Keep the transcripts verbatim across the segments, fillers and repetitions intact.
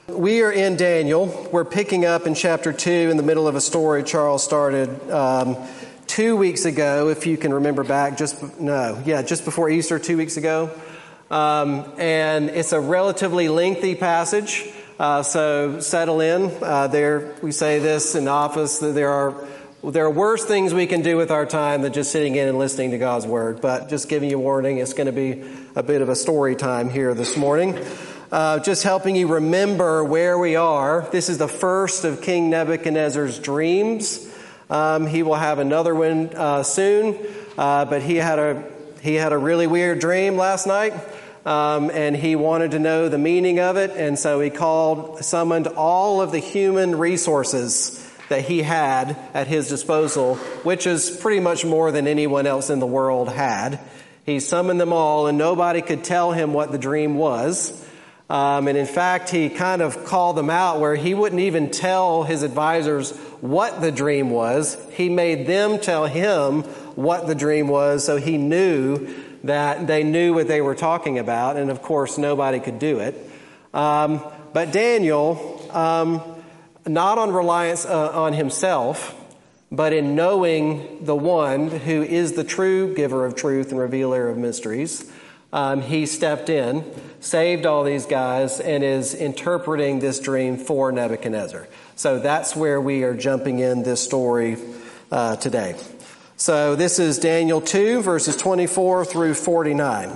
We are in Daniel. We're picking up in chapter two in the middle of a story Charles started um, two weeks ago, if you can remember back, just, no, yeah, just before Easter, two weeks ago. Um, and it's a relatively lengthy passage, uh, so settle in. Uh, there, we say this in the office, that there are there are worse things we can do with our time than just sitting in and listening to God's Word. But just giving you a warning, it's going to be a bit of a story time here this morning. Uh, just helping you remember where we are. This is the first of King Nebuchadnezzar's dreams. Um, he will have another one uh, soon, uh, but he had a he had a really weird dream last night, um, and he wanted to know the meaning of it, and so he called, summoned all of the human resources that he had at his disposal, which is pretty much more than anyone else in the world had. He summoned them all, and nobody could tell him what the dream was. Um, and in fact, he kind of called them out where he wouldn't even tell his advisors what the dream was. He made them tell him what the dream was, so he knew that they knew what they were talking about. And of course, nobody could do it. Um, but Daniel, um, not on reliance uh, on himself, but in knowing the one who is the true giver of truth and revealer of mysteries, Um, he stepped in, saved all these guys, and is interpreting this dream for Nebuchadnezzar. So that's where we are jumping in this story uh, today. So this is Daniel two, verses twenty-four through forty-nine.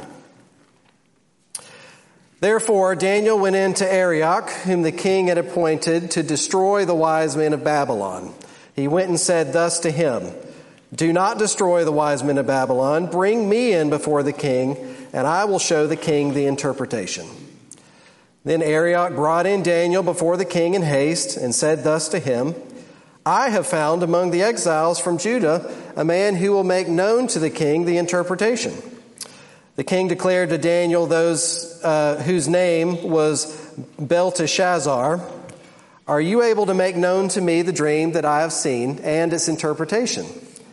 Therefore Daniel went in to Arioch, whom the king had appointed to destroy the wise men of Babylon. He went and said thus to him, "Do not destroy the wise men of Babylon. Bring me in before the king, and I will show the king the interpretation." Then Arioch brought in Daniel before the king in haste and said thus to him, "I have found among the exiles from Judah a man who will make known to the king the interpretation." The king declared to Daniel those uh, whose name was Belteshazzar, "Are you able to make known to me the dream that I have seen and its interpretation?"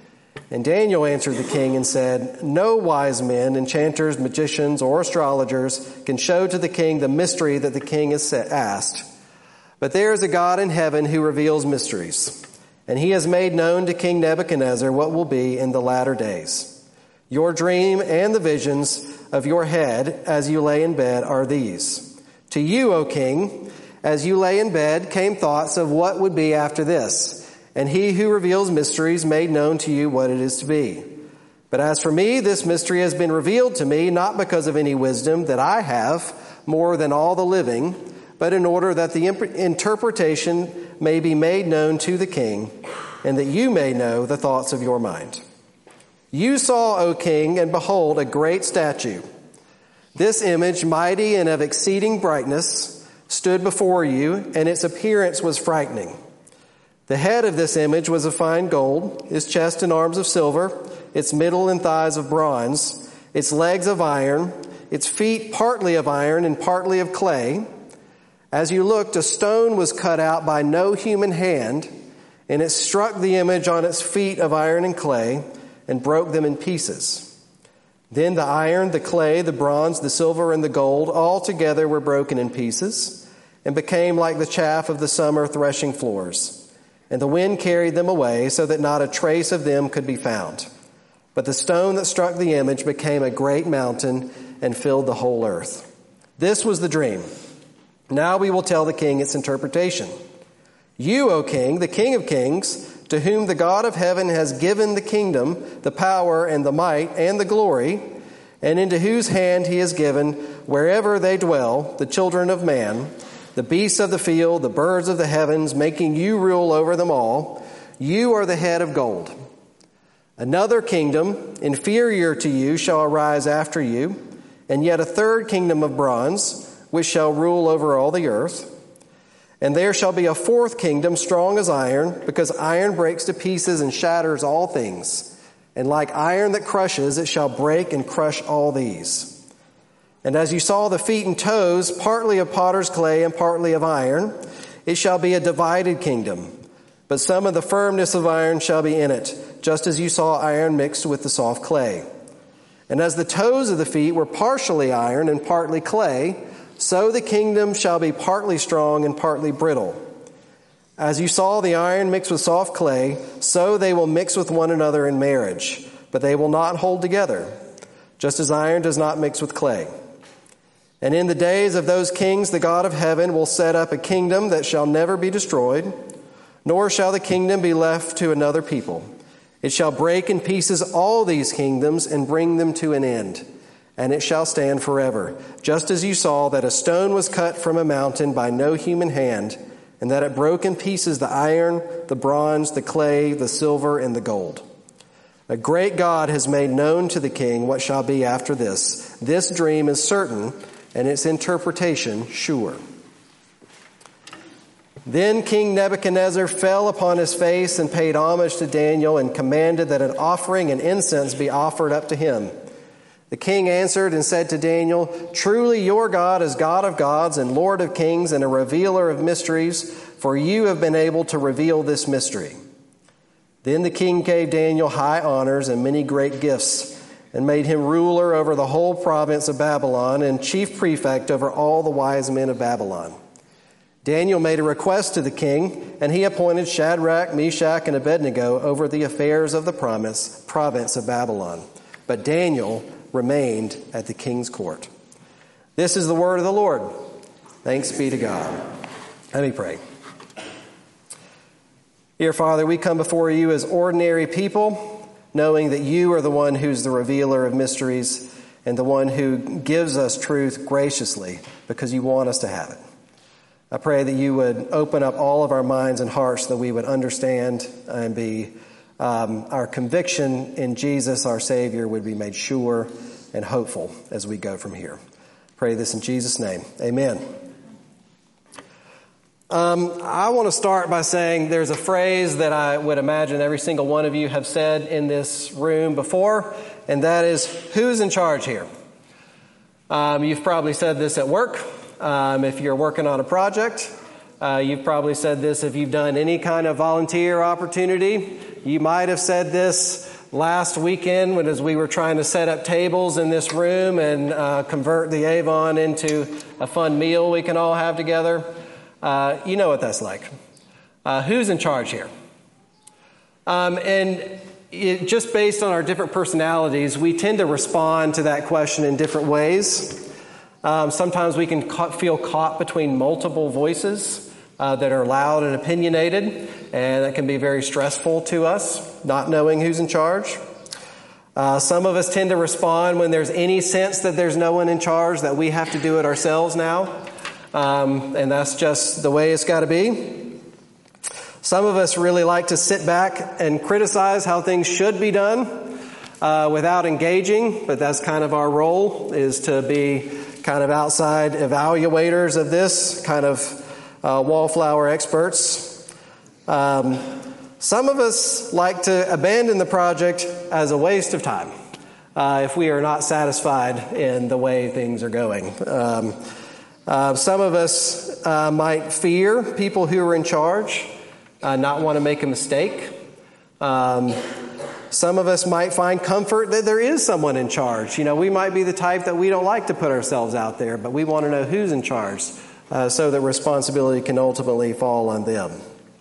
And Daniel answered the king and said, "No wise men, enchanters, magicians, or astrologers can show to the king the mystery that the king has asked. But there is a God in heaven who reveals mysteries, and he has made known to King Nebuchadnezzar what will be in the latter days. Your dream and the visions of your head as you lay in bed are these. To you, O king, as you lay in bed came thoughts of what would be after this. And he who reveals mysteries made known to you what it is to be. But as for me, this mystery has been revealed to me, not because of any wisdom that I have more than all the living, but in order that the interpretation may be made known to the king, and that you may know the thoughts of your mind. You saw, O king, and behold, a great statue. This image, mighty and of exceeding brightness, stood before you, and its appearance was frightening. The head of this image was of fine gold, its chest and arms of silver, its middle and thighs of bronze, its legs of iron, its feet partly of iron and partly of clay. As you looked, a stone was cut out by no human hand, and it struck the image on its feet of iron and clay and broke them in pieces. Then the iron, the clay, the bronze, the silver, and the gold all together were broken in pieces and became like the chaff of the summer threshing floors. And the wind carried them away so that not a trace of them could be found. But the stone that struck the image became a great mountain and filled the whole earth. This was the dream. Now we will tell the king its interpretation. You, O king, the king of kings, to whom the God of heaven has given the kingdom, the power and the might and the glory, and into whose hand he has given, wherever they dwell, the children of man, the beasts of the field, the birds of the heavens, making you rule over them all. You are the head of gold. Another kingdom, inferior to you, shall arise after you, and yet a third kingdom of bronze, which shall rule over all the earth. And there shall be a fourth kingdom, strong as iron, because iron breaks to pieces and shatters all things. And like iron that crushes, it shall break and crush all these. And as you saw the feet and toes, partly of potter's clay and partly of iron, it shall be a divided kingdom. But some of the firmness of iron shall be in it, just as you saw iron mixed with the soft clay. And as the toes of the feet were partially iron and partly clay, so the kingdom shall be partly strong and partly brittle. As you saw the iron mixed with soft clay, so they will mix with one another in marriage, but they will not hold together, just as iron does not mix with clay. And in the days of those kings, the God of heaven will set up a kingdom that shall never be destroyed, nor shall the kingdom be left to another people. It shall break in pieces all these kingdoms and bring them to an end, and it shall stand forever, just as you saw that a stone was cut from a mountain by no human hand, and that it broke in pieces the iron, the bronze, the clay, the silver, and the gold. A great God has made known to the king what shall be after this. This dream is certain, and its interpretation sure. Then King Nebuchadnezzar fell upon his face and paid homage to Daniel and commanded that an offering and incense be offered up to him. The king answered and said to Daniel, "Truly your God is God of gods and Lord of kings and a revealer of mysteries, for you have been able to reveal this mystery." Then the king gave Daniel high honors and many great gifts, and made him ruler over the whole province of Babylon and chief prefect over all the wise men of Babylon. Daniel made a request to the king, and he appointed Shadrach, Meshach, and Abednego over the affairs of the province, province of Babylon. But Daniel remained at the king's court. This is the word of the Lord. Thanks be to God. Let me pray. Dear Father, we come before you as ordinary people, knowing that you are the one who's the revealer of mysteries and the one who gives us truth graciously because you want us to have it. I pray that you would open up all of our minds and hearts so that we would understand and be um, our conviction in Jesus, our Savior, would be made sure and hopeful as we go from here. Pray this in Jesus' name. Amen. Um, I want to start by saying there's a phrase that I would imagine every single one of you have said in this room before, and that is, who's in charge here? Um, you've probably said this at work. Um, if you're working on a project, uh, you've probably said this if you've done any kind of volunteer opportunity. You might have said this last weekend when as we were trying to set up tables in this room and uh, convert the Avon into a fun meal we can all have together. Uh, you know what that's like. Uh, who's in charge here? Um, and it, just based on our different personalities, we tend to respond to that question in different ways. Um, sometimes we can ca- feel caught between multiple voices uh, that are loud and opinionated, and that can be very stressful to us, not knowing who's in charge. Uh, some of us tend to respond when there's any sense that there's no one in charge, that we have to do it ourselves now. Um, and that's just the way it's got to be. Some of us really like to sit back and criticize how things should be done uh, without engaging, but that's kind of our role, is to be kind of outside evaluators of this, kind of uh, wallflower experts. Um, some of us like to abandon the project as a waste of time uh, if we are not satisfied in the way things are going. Um, Uh, some of us uh, might fear people who are in charge, uh, not want to make a mistake. Um, some of us might find comfort that there is someone in charge. You know, we might be the type that we don't like to put ourselves out there, but we want to know who's in charge uh, so that responsibility can ultimately fall on them.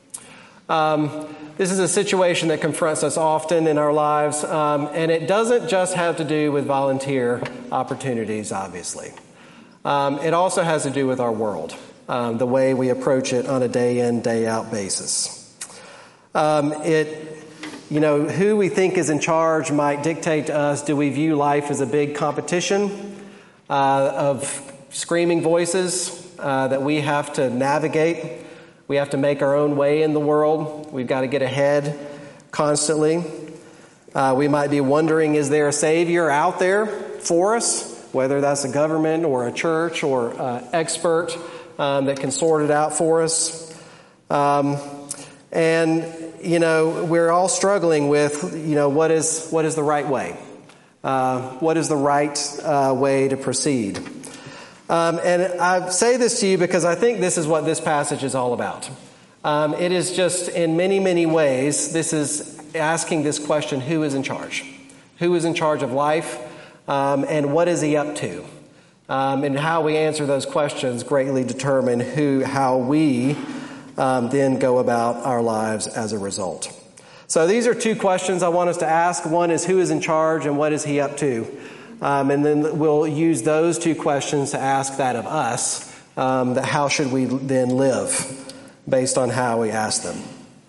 Um, this is a situation that confronts us often in our lives, um, and it doesn't just have to do with volunteer opportunities, obviously. Um, it also has to do with our world, um, the way we approach it on a day-in, day-out basis. Um, it, you know, who we think is in charge might dictate to us, do we view life as a big competition uh, of screaming voices uh, that we have to navigate? We have to make our own way in the world. We've got to get ahead constantly. Uh, we might be wondering, is there a Savior out there for us? Whether that's a government or a church or uh, expert um, that can sort it out for us. Um, and, you know, we're all struggling with, you know, what is what is the right way? Uh, what is the right uh, way to proceed? Um, and I say this to you because I think this is what this passage is all about. Um, it is just, in many, many ways, this is asking this question, who is in charge? Who is in charge of life? Um, and what is he up to? Um, and how we answer those questions greatly determine who, how we um, then go about our lives as a result. So these are two questions I want us to ask. One is, who is in charge and what is he up to? Um, and then we'll use those two questions to ask that of us, um, that how should we then live based on how we ask them.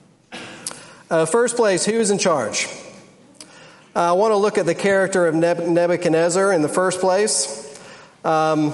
Uh, first place, who is in charge? Uh, I want to look at the character of Nebuchadnezzar in the first place. Um,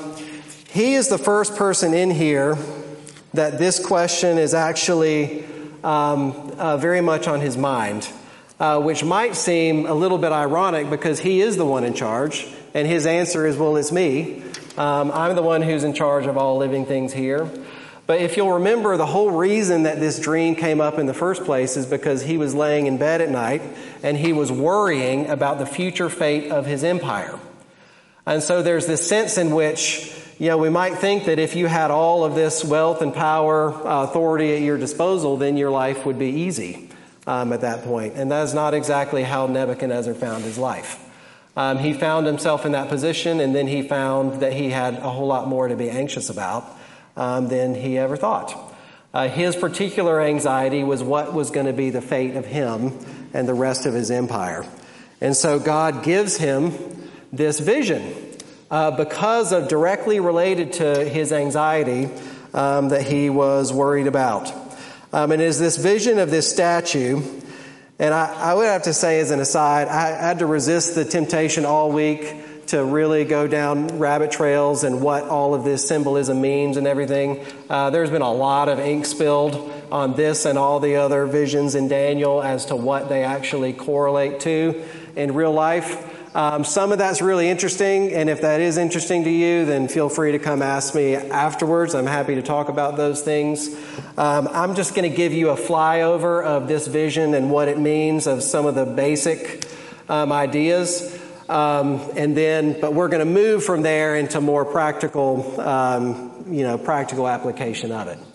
he is the first person in here that this question is actually um, uh, very much on his mind, uh, which might seem a little bit ironic because he is the one in charge, and his answer is, well, it's me. Um, I'm the one who's in charge of all living things here. But if you'll remember, the whole reason that this dream came up in the first place is because he was laying in bed at night and he was worrying about the future fate of his empire. And so there's this sense in which, you know, we might think that if you had all of this wealth and power, uh, authority at your disposal, then your life would be easy um, at that point. And that is not exactly how Nebuchadnezzar found his life. Um, he found himself in that position, and then he found that he had a whole lot more to be anxious about um, than he ever thought. Uh, his particular anxiety was what was going to be the fate of him and the rest of his empire. And so God gives him this vision uh, because of directly related to his anxiety um, that he was worried about. Um, and it is this vision of this statue. And I, I would have to say as an aside, I had to resist the temptation all week to really go down rabbit trails and what all of this symbolism means and everything. Uh, there's been a lot of ink spilled on this and all the other visions in Daniel as to what they actually correlate to in real life. Um, some of that's really interesting, and if that is interesting to you, then feel free to come ask me afterwards. I'm happy to talk about those things. Um, I'm just going to give you a flyover of this vision and what it means, of some of the basic um, ideas, um, and then, but we're going to move from there into more practical, um, you know, practical application of it.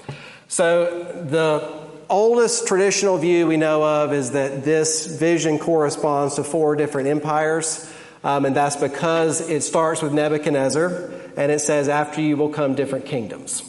So the oldest traditional view we know of is that this vision corresponds to four different empires. Um, and that's because it starts with Nebuchadnezzar, and it says, after you will come different kingdoms.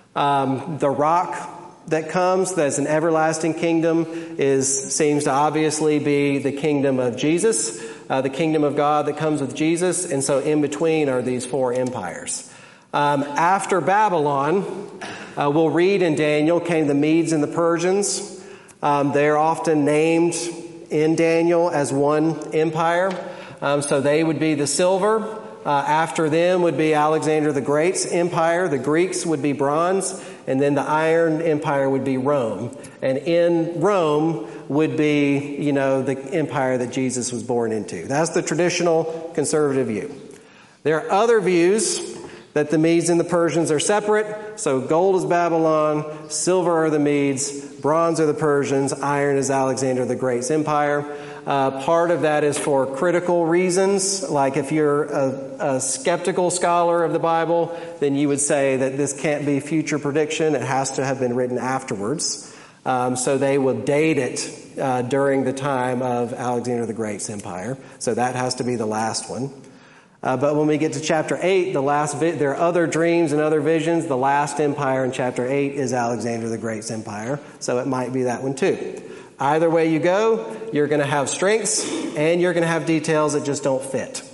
Um, the rock that comes, that's an everlasting kingdom, is seems to obviously be the kingdom of Jesus, uh, the kingdom of God that comes with Jesus. And so in between are these four empires. Um, after Babylon, uh, we'll read in Daniel, came the Medes and the Persians. Um, they're often named in Daniel as one empire. Um, so they would be the silver. Uh, after them would be Alexander the Great's empire. The Greeks would be bronze. And then the iron empire would be Rome. And in Rome would be, you know, the empire that Jesus was born into. That's the traditional conservative view. There are other views that the Medes and the Persians are separate. So gold is Babylon, silver are the Medes, bronze are the Persians, iron is Alexander the Great's empire. Uh, part of that is for critical reasons. Like if you're a, a skeptical scholar of the Bible, then you would say that this can't be future prediction. It has to have been written afterwards. Um, so they will date it uh, during the time of Alexander the Great's empire. So that has to be the last one. Uh, but when we get to chapter eight, the last vi- there are other dreams and other visions. The last empire in chapter eight is Alexander the Great's empire. So it might be that one too. Either way you go, you're going to have strengths and you're going to have details that just don't fit.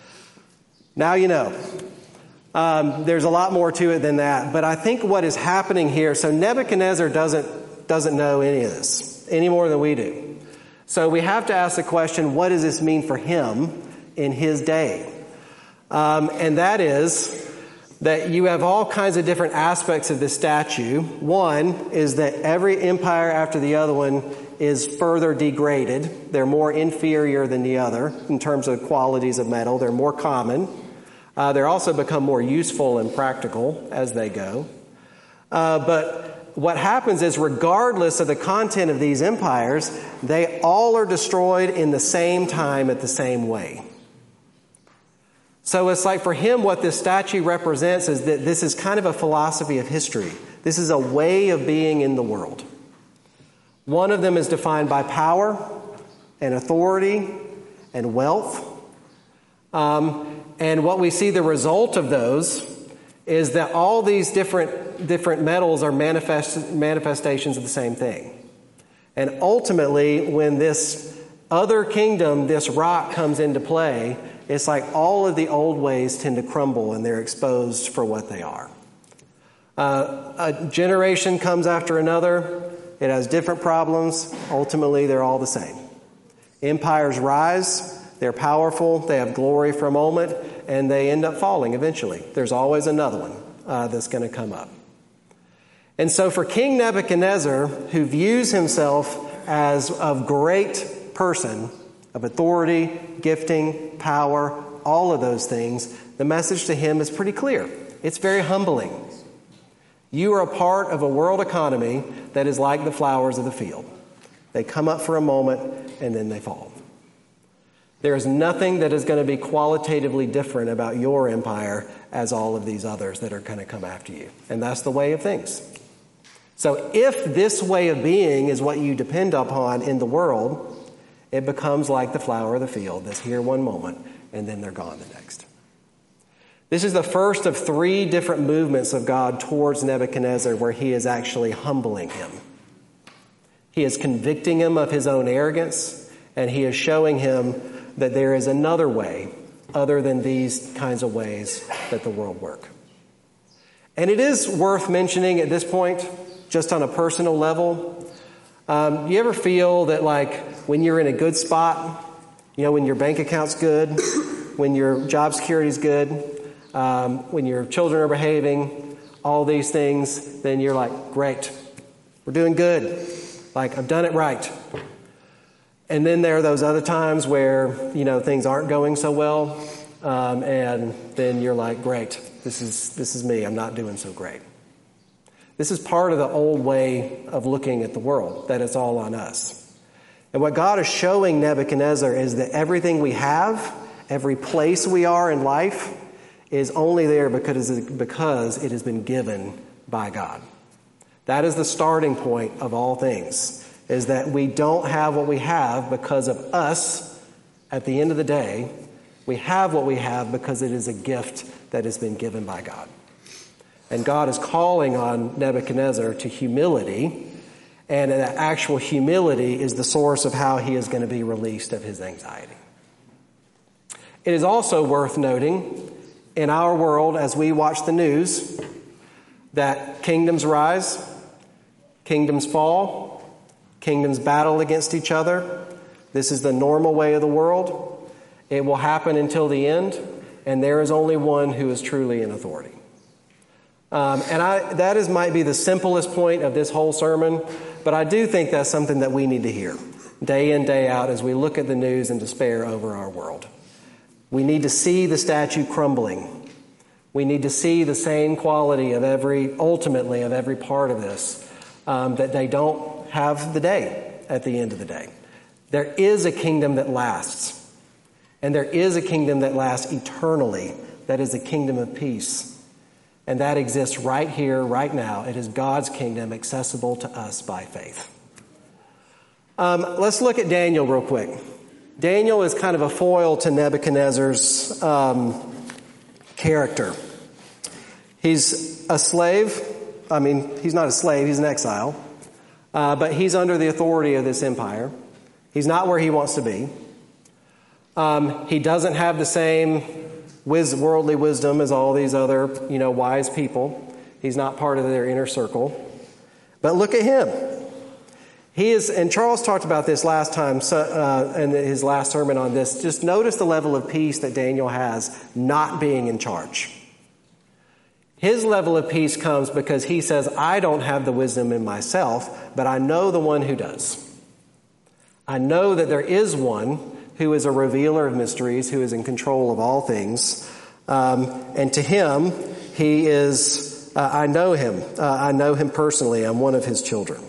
Now you know. Um, there's a lot more to it than that. But I think what is happening here, so Nebuchadnezzar doesn't, doesn't know any of this, any more than we do. So we have to ask the question, what does this mean for him in his day? Um, and that is that you have all kinds of different aspects of this statue. One is that every empire after the other one is further degraded. They're more inferior than the other in terms of qualities of metal. They're more common. Uh, they're also become more useful and practical as they go. Uh, but what happens is, regardless of the content of these empires, they all are destroyed in the same time at the same way. So it's like for him, what this statue represents is that this is kind of a philosophy of history. This is a way of being in the world. One of them is defined by power and authority and wealth. Um, and what we see the result of those is that all these different different metals are manifest, manifestations of the same thing. And ultimately, when this other kingdom, this rock, comes into play, it's like all of the old ways tend to crumble and they're exposed for what they are. Uh, a generation comes after another. It has different problems. Ultimately, they're all the same. Empires rise. They're powerful. They have glory for a moment, and they end up falling eventually. There's always another one uh, that's going to come up. And so for King Nebuchadnezzar, who views himself as a great person, of authority, gifting, power, all of those things, the message to him is pretty clear. It's very humbling. You are a part of a world economy that is like the flowers of the field. They come up for a moment and then they fall. There is nothing that is going to be qualitatively different about your empire as all of these others that are going to come after you. And that's the way of things. So if this way of being is what you depend upon in the world, it becomes like the flower of the field that's here one moment and then they're gone the next. This is the first of three different movements of God towards Nebuchadnezzar where he is actually humbling him. He is convicting him of his own arrogance, and he is showing him that there is another way other than these kinds of ways that the world work. And it is worth mentioning at this point, just on a personal level, um, you ever feel that like when you're in a good spot, you know, when your bank account's good, when your job security's good, um, when your children are behaving, all these things, then you're like, great, we're doing good. Like, I've done it right. And then there are those other times where, you know, things aren't going so well. Um, and then you're like, great, this is this is me. I'm not doing so great. This is part of the old way of looking at the world, that it's all on us. And what God is showing Nebuchadnezzar is that everything we have, every place we are in life, is only there because, because it has been given by God. That is the starting point of all things, is that we don't have what we have because of us at the end of the day. We have what we have because it is a gift that has been given by God. And God is calling on Nebuchadnezzar to humility, and that actual humility is the source of how he is going to be released of his anxiety. It is also worth noting in our world, as we watch the news, that kingdoms rise, kingdoms fall, kingdoms battle against each other. This is the normal way of the world. It will happen until the end, and there is only one who is truly in authority. Um, and I, that is might be the simplest point of this whole sermon, but I do think that's something that we need to hear day in, day out as we look at the news and despair over our world. We need to see the statue crumbling. We need to see the same quality of every, ultimately, of every part of this, um, that they don't have the day at the end of the day. There is a kingdom that lasts. And there is a kingdom that lasts eternally. That is the kingdom of peace. And that exists right here, right now. It is God's kingdom accessible to us by faith. Um, let's look at Daniel real quick. Daniel is kind of a foil to Nebuchadnezzar's um, character. He's a slave. I mean, he's not a slave. He's an exile. Uh, but he's under the authority of this empire. He's not where he wants to be. Um, he doesn't have the same wis- worldly wisdom as all these other, you know, wise people. He's not part of their inner circle. But look at him. He is, and Charles talked about this last time, so, uh, in his last sermon on this. Just notice the level of peace that Daniel has not being in charge. His level of peace comes because he says, I don't have the wisdom in myself, but I know the one who does. I know that there is one who is a revealer of mysteries, who is in control of all things. Um, and to him, he is, uh, I know him. Uh, I know him personally. I'm one of his children.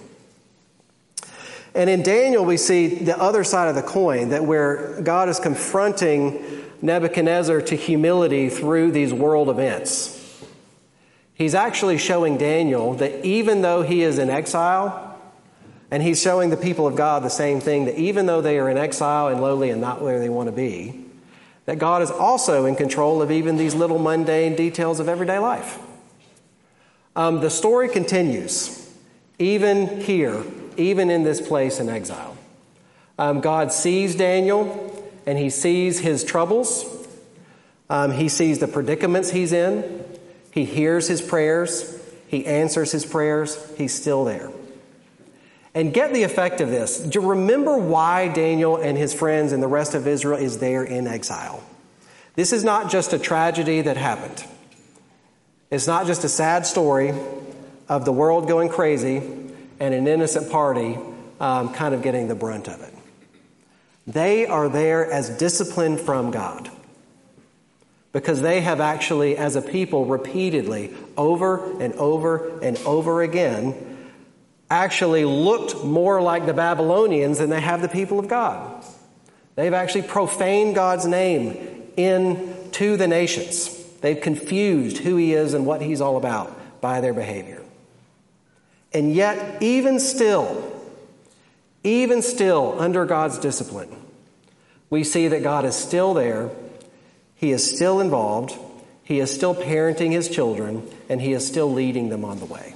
And in Daniel, we see the other side of the coin, that where God is confronting Nebuchadnezzar to humility through these world events. He's actually showing Daniel that even though he is in exile, and he's showing the people of God the same thing, that even though they are in exile and lowly and not where they want to be, that God is also in control of even these little mundane details of everyday life. Um, the story continues, even here, even in this place in exile. Um, God sees Daniel, and he sees his troubles. Um, he sees the predicaments he's in. He hears his prayers. He answers his prayers. He's still there. And get the effect of this. Do you remember why Daniel and his friends and the rest of Israel is there in exile? This is not just a tragedy that happened. It's not just a sad story of the world going crazy and an innocent party um, kind of getting the brunt of it. They are there as discipline from God because they have actually, as a people, repeatedly, over and over and over again, actually looked more like the Babylonians than they have the people of God. They've actually profaned God's name into the nations. They've confused who he is and what he's all about by their behavior. And yet, even still, even still, under God's discipline, we see that God is still there, he is still involved, he is still parenting his children, and he is still leading them on the way.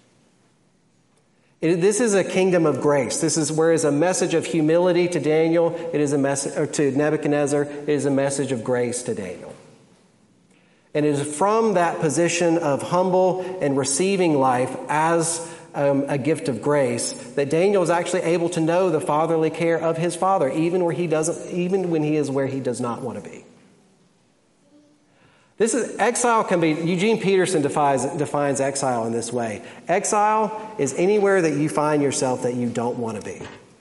It, this is a kingdom of grace. This is where is a message of humility to Daniel, it is a message or to Nebuchadnezzar, it is a message of grace to Daniel. And it is from that position of humble and receiving life as Um, a gift of grace that Daniel is actually able to know the fatherly care of his father, even where he doesn't, even when he is where he does not want to be. This is exile can be. Eugene Peterson defines defines exile in this way: exile is anywhere that you find yourself that you don't want to be.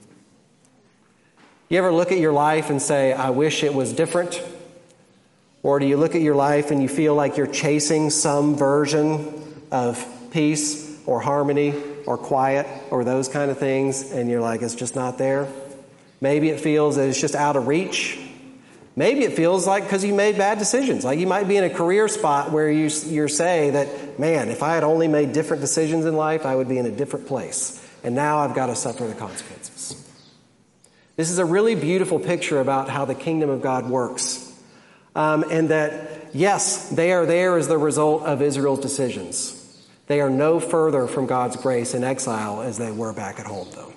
You ever look at your life and say, "I wish it was different," or do you look at your life and you feel like you're chasing some version of peace or harmony or quiet or those kind of things, and you're like, it's just not there? Maybe it feels that it's just out of reach. Maybe it feels like because you made bad decisions. Like you might be in a career spot where you you say that, man, if I had only made different decisions in life, I would be in a different place. And now I've got to suffer the consequences. This is a really beautiful picture about how the kingdom of God works. Um, and that, yes, they are there as the result of Israel's decisions. They are no further from God's grace in exile as they were back at home, though.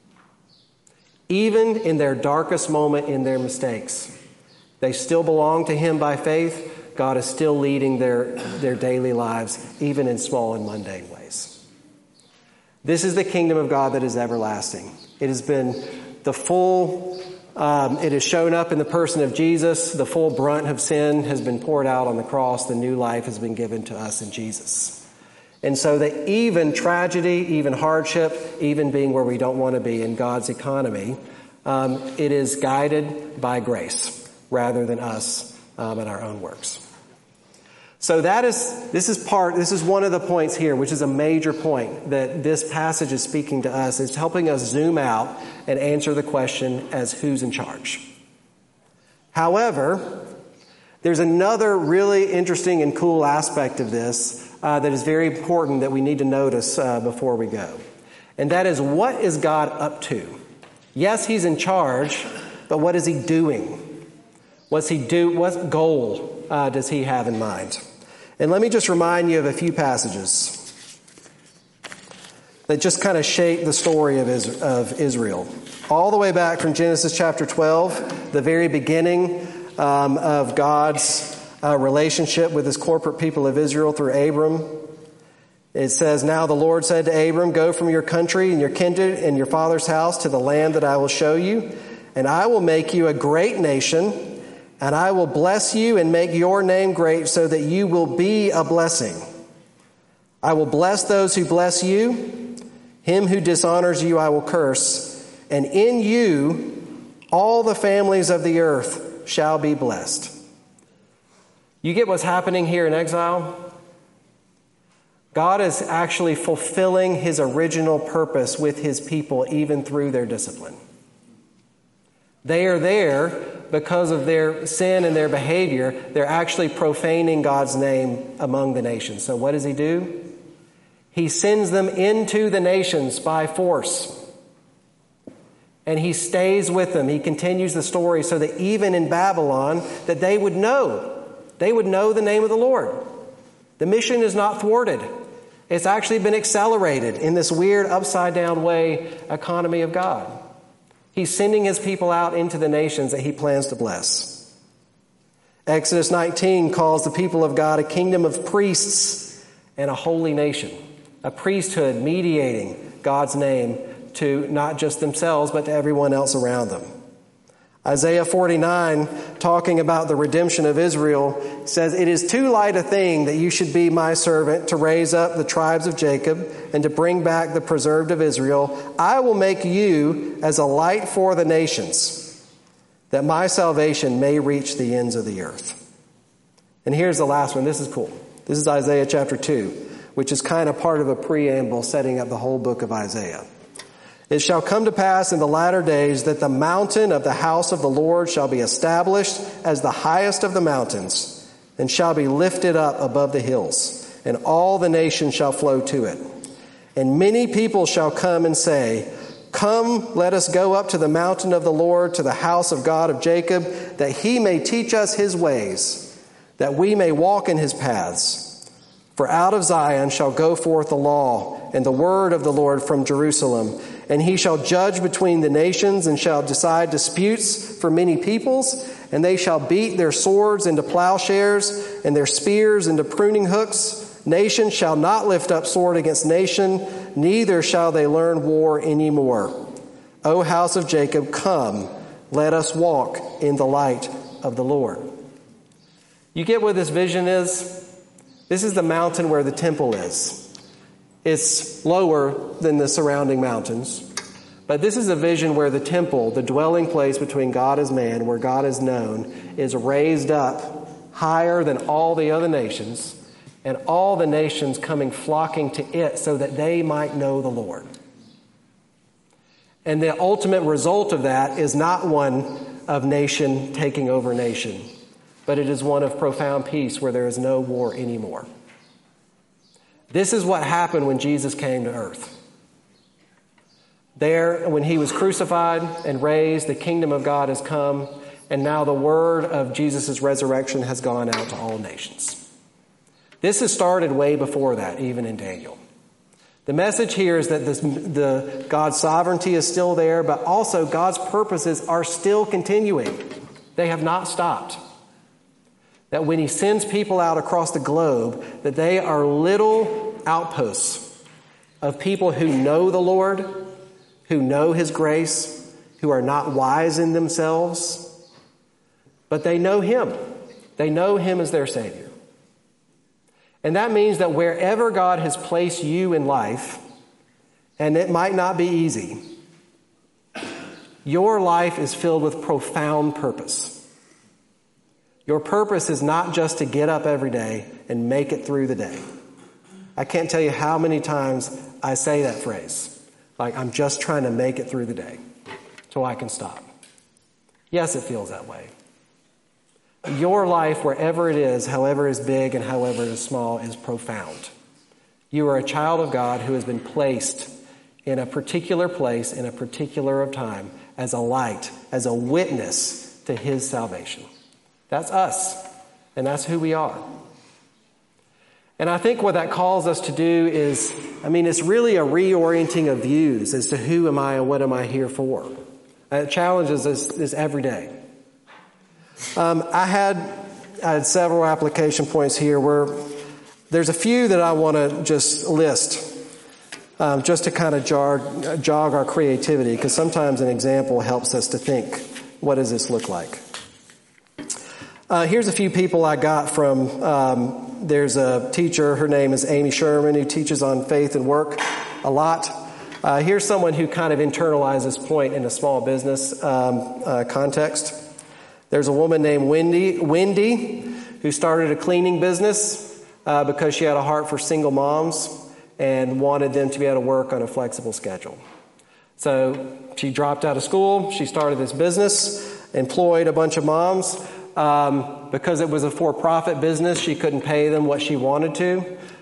Even in their darkest moment in their mistakes, they still belong to him by faith. God is still leading their, their daily lives, even in small and mundane ways. This is the kingdom of God that is everlasting. It has been the full, um, it has shown up in the person of Jesus. The full brunt of sin has been poured out on the cross. The new life has been given to us in Jesus. And so that even tragedy, even hardship, even being where we don't want to be in God's economy, um, it is guided by grace rather than us um, and our own works. So that is, this is part, this is one of the points here, which is a major point that this passage is speaking to us. It's helping us zoom out and answer the question as who's in charge. However, there's another really interesting and cool aspect of this Uh, that is very important that we need to notice uh, before we go. And that is, what is God up to? Yes, he's in charge, but what is he doing? What's he do? What goal uh, does he have in mind? And let me just remind you of a few passages that just kind of shape the story of Israel. All the way back from Genesis chapter twelve, the very beginning um, of God's Uh, relationship with his corporate people of Israel through Abram. It says, "Now the Lord said to Abram, go from your country and your kindred and your father's house to the land that I will show you, and I will make you a great nation, and I will bless you and make your name great so that you will be a blessing. I will bless those who bless you, him who dishonors you I will curse, and in you all the families of the earth shall be blessed." You get what's happening here in exile? God is actually fulfilling his original purpose with his people even through their discipline. They are there because of their sin and their behavior. They're actually profaning God's name among the nations. So what does he do? He sends them into the nations by force. And he stays with them. He continues the story so that even in Babylon, that they would know. They would know the name of the Lord. The mission is not thwarted. It's actually been accelerated in this weird upside-down way economy of God. He's sending his people out into the nations that he plans to bless. Exodus nineteen calls the people of God a kingdom of priests and a holy nation. A priesthood mediating God's name to not just themselves, but to everyone else around them. Isaiah forty-nine, talking about the redemption of Israel, says, "It is too light a thing that you should be my servant to raise up the tribes of Jacob and to bring back the preserved of Israel. I will make you as a light for the nations, that my salvation may reach the ends of the earth." And here's the last one. This is cool. This is Isaiah chapter two, which is kind of part of a preamble setting up the whole book of Isaiah. "It shall come to pass in the latter days that the mountain of the house of the Lord shall be established as the highest of the mountains, and shall be lifted up above the hills, and all the nations shall flow to it. And many people shall come and say, 'Come, let us go up to the mountain of the Lord, to the house of God of Jacob, that he may teach us his ways, that we may walk in his paths. For out of Zion shall go forth the law and the word of the Lord from Jerusalem. And he shall judge between the nations and shall decide disputes for many peoples. And they shall beat their swords into plowshares and their spears into pruning hooks. Nation shall not lift up sword against nation, neither shall they learn war any more. O house of Jacob, come, let us walk in the light of the Lord." You get what this vision is? This is the mountain where the temple is. It's lower than the surrounding mountains. But this is a vision where the temple, the dwelling place between God and man, where God is known, is raised up higher than all the other nations, and all the nations coming flocking to it so that they might know the Lord. And the ultimate result of that is not one of nation taking over nation, but it is one of profound peace where there is no war anymore. This is what happened when Jesus came to earth. There, when he was crucified and raised, the kingdom of God has come, and now the word of Jesus' resurrection has gone out to all nations. This has started way before that, even in Daniel. The message here is that this, the God's sovereignty is still there, but also God's purposes are still continuing. They have not stopped. That when he sends people out across the globe, that they are little outposts of people who know the Lord, who know his grace, who are not wise in themselves, but they know him. They know him as their Savior. And that means that wherever God has placed you in life, and it might not be easy, your life is filled with profound purpose. Your purpose is not just to get up every day and make it through the day. I can't tell you how many times I say that phrase. Like, I'm just trying to make it through the day so I can stop. Yes, it feels that way. Your life, wherever it is, however is big and however is small, is profound. You are a child of God who has been placed in a particular place, in a particular of time, as a light, as a witness to his salvation. That's us, and that's who we are. And I think what that calls us to do is, I mean, it's really a reorienting of views as to who am I and what am I here for. And it challenges us this every day. Um, I had I had several application points here where there's a few that I want to just list, um, just to kind of jar, jog our creativity, because sometimes an example helps us to think, what does this look like? Uh, here's a few people I got from, um, there's a teacher, her name is Amy Sherman, who teaches on faith and work a lot. Uh, here's someone who kind of internalized this point in a small business um, uh, context. There's a woman named Wendy, Wendy, who started a cleaning business uh, because she had a heart for single moms and wanted them to be able to work on a flexible schedule. So she dropped out of school, she started this business, employed a bunch of moms. Um, because it was a for-profit business, she couldn't pay them what she wanted to.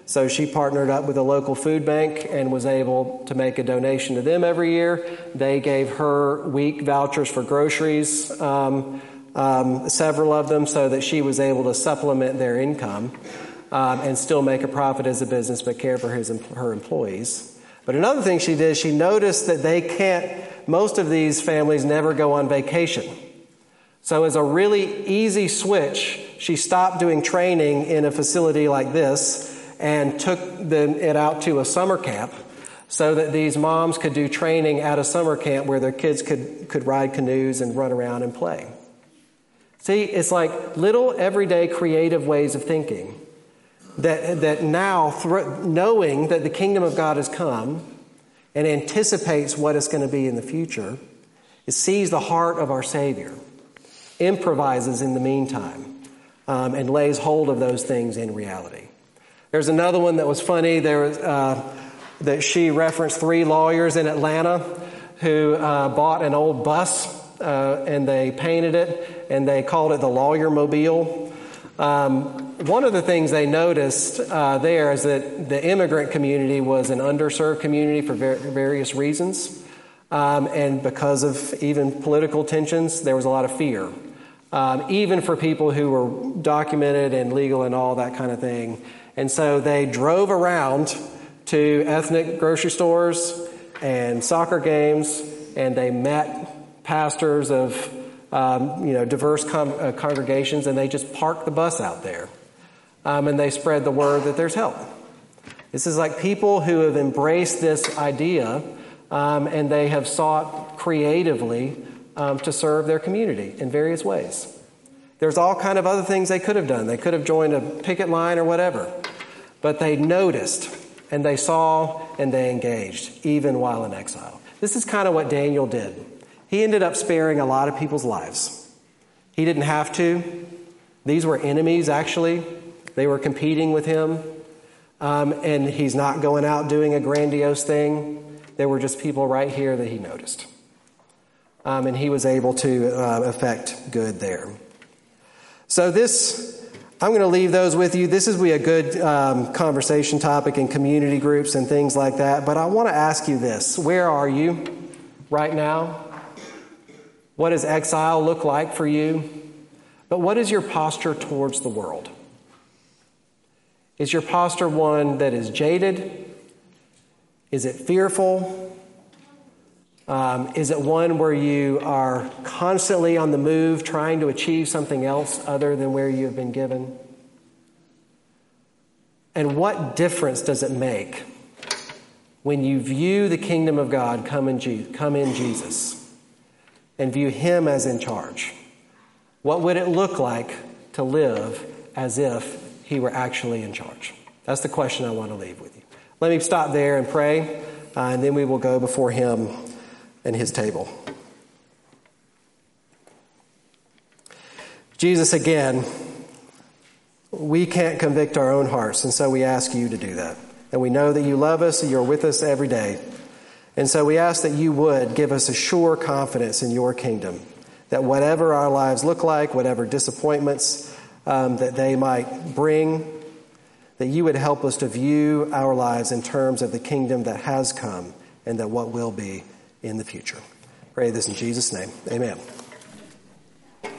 So she partnered up with a local food bank and was able to make a donation to them every year. They gave her week vouchers for groceries, um, um, several of them, so that she was able to supplement their income um, and still make a profit as a business, but care for his, her employees. But another thing she did, she noticed that they can't, most of these families never go on vacation. So as a really easy switch, she stopped doing training in a facility like this and took the, it out to a summer camp so that these moms could do training at a summer camp where their kids could, could ride canoes and run around and play. See, it's like little everyday creative ways of thinking that, that now, th- knowing that the kingdom of God has come and anticipates what it's going to be in the future, it sees the heart of our Savior, improvises in the meantime, um, and lays hold of those things in reality. There's another one that was funny. There was uh, that she referenced three lawyers in Atlanta who uh, bought an old bus uh, and they painted it and they called it the Lawyer Mobile. Um, one of the things they noticed uh, there is that the immigrant community was an underserved community for ver- various reasons, um, and because of even political tensions, there was a lot of fear. Um, even for people who were documented and legal and all that kind of thing. And so they drove around to ethnic grocery stores and soccer games, and they met pastors of um, you know diverse com- uh, congregations, and they just parked the bus out there. Um, and they spread the word that there's help. This is like people who have embraced this idea, um, and they have sought creatively Um, to serve their community in various ways. There's all kind of other things they could have done. They could have joined a picket line or whatever. But they noticed and they saw and they engaged, even while in exile. This is kind of what Daniel did. He ended up sparing a lot of people's lives. He didn't have to. These were enemies, actually. They were competing with him. Um, and he's not going out doing a grandiose thing. There were just people right here that he noticed. Um, and he was able to uh, effect good there. So this, I'm going to leave those with you. This is be a good um, conversation topic in community groups and things like that. But I want to ask you this. Where are you right now? What does exile look like for you? But what is your posture towards the world? Is your posture one that is jaded? Is it fearful? Um, is it one where you are constantly on the move trying to achieve something else other than where you have been given? And what difference does it make when you view the kingdom of God come in, Je- come in Jesus and view him as in charge? What would it look like to live as if he were actually in charge? That's the question I want to leave with you. Let me stop there and pray, uh, and then we will go before him and his table. Jesus, again, we can't convict our own hearts, and so we ask you to do that. And we know that you love us and you're with us every day. And so we ask that you would give us a sure confidence in your kingdom, that whatever our lives look like, whatever disappointments um, that they might bring, that you would help us to view our lives in terms of the kingdom that has come and that what will be in the future. Pray this in Jesus' name. Amen.